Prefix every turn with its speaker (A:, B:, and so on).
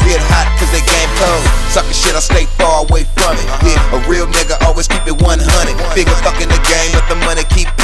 A: get hot cause they game cold. Suckin' shit, I stay far away from it. Yeah, a real nigga always keep it 100. Figure fucking the game, let the money keep